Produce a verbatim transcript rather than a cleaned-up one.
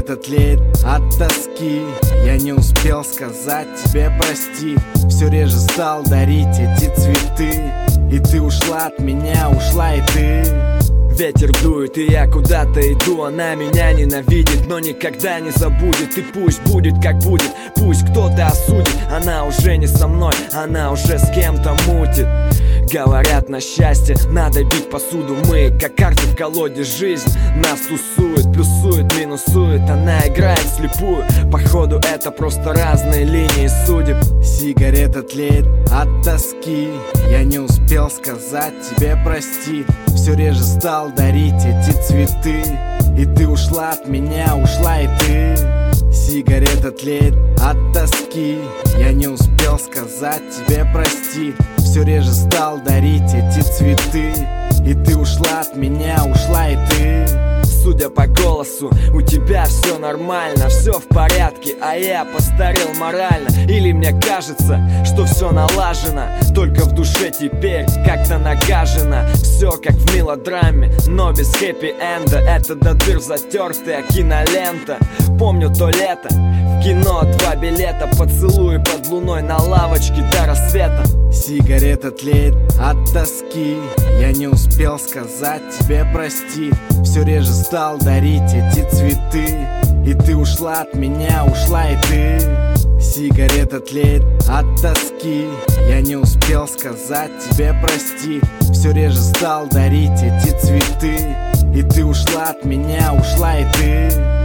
Сигарета тлеет от тоски. Я не успел сказать тебе прости. Все реже стал дарить эти цветы. И ты ушла от меня, ушла и ты. Ветер дует, и я куда-то иду. Она меня ненавидит, но никогда не забудет. И пусть будет как будет, пусть кто-то осудит. Она уже не со мной, она уже с кем-то мутит. Говорят, на счастье надо бить посуду. Мы, как карты в колоде, жизнь нас тусует, плюсует, минусует. Она играет вслепую, походу это просто разные линии судеб. Сигарета тлеет от тоски. Я не успел сказать тебе прости. Все реже стал дарить эти цветы. И ты ушла от меня, ушла и ты. Сигарета тлеет от тоски. Я не успел сказать тебе прости. Все реже стал дарить эти цветы. И ты ушла от меня, ушла и ты. Судя по голосу, у тебя все нормально, все в порядке, а я постарел морально. Или мне кажется, что все налажено, только в душе теперь как-то нагажено. Все как в мелодраме, но без хэппи-энда. Это до дыр затертая кинолента. Помню то лето, в кино два билета, поцелуи под луной на лавочке до рассвета. Сигарета тлеет от тоски. Я не успел сказать тебе прости. Все реже стал дарить эти цветы. И ты ушла от меня, ушла и ты. Сигарета тлеет от тоски. Я не успел сказать тебе прости. Все реже стал дарить эти цветы. И ты ушла от меня, ушла и ты.